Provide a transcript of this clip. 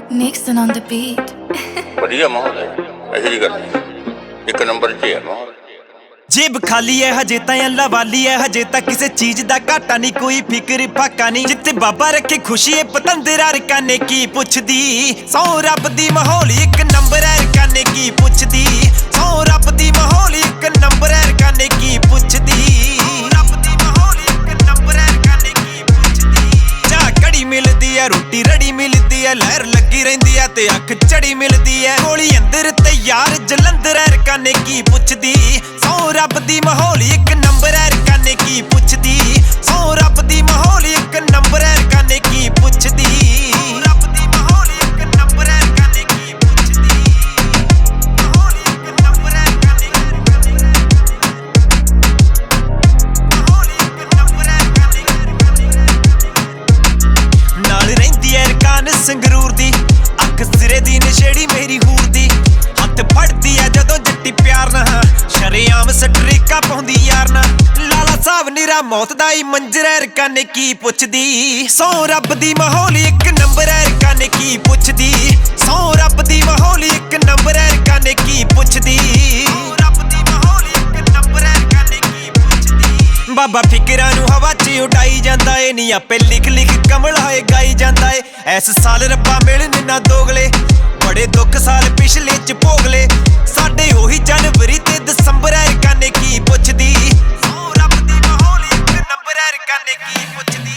Nixon on the beat. ਵਧੀਆ ਮਾਹੌਲ ਹੈ, ਇਹੋ ਜਿਹੀ ਗੱਲ ਨਹੀਂ, ਇੱਕ ਨੰਬਰ 'ਚ ਹੈ ਮਾਹੌਲ। जेब खाली है हजे तां अल्लाह वाली है, हजे तां किसे चीज दा घाटा नहीं, कोई फिक्र फाका नहीं। जित्थे बाबा रखे खुशी है पतंदरा रकाने की पुछदी, सौ रब दी माहौल एक नंबर है रकाने की पुछदी, सौ रब दी माहौल एक नंबर है रकाने की पुछदी, रब दी माहौल एक नंबर है रकाने की पुछदी। चाह कड़ी मिलदी है, रोटी रड़ी मिलदी है, लहर लगी रहिंदी है ते अख चढ़ी मिलदी है, गोली अंदर ते यार जलंधर है रकाने की पुछदी, सौ रब दी माहौल एक नंबर है रकाने की पुछदी, सौ रब दी माहौल एक नंबर है रकाने की पुछदी, रब दी माहौल एक नंबर है रकाने की पुछदी, माहौल एक नंबर है रकाने की, माहौल एक नंबर है रकाने की। नाल रहिंदी है रकान संगरूर दी, अख सिरे दी नशेड़ी मेरी हूर दी, हत्थ फड़दी है जदों जट्टी प्यार ना, शरेआम सटरीका पाउंदी यार ना, लाला साहब निरा मौत दा ही मंजर है रकाने की पुछदी, सौ रब दी माहौल एक नंबर है रकाने की पुछदी, सौ रब दी माहौल एक नंबर है रकाने की पुछदी, रब दी माहौल एक नंबर है रकाने की पुछदी। बाबा फिकरां नूं हवा च उडाई जांदा ए, नी आपे लिख लिख कमल होए गाई जांदा ए, ऐस साल रब्बा मिलने ना दोगले, बड़े दुख साल पिछले च भोगले, साडे ओही जनवरी ते दसंबर है रकाने की पुछदी, सौ रब दी माहौल एक नंबर है रकाने की पुछदी।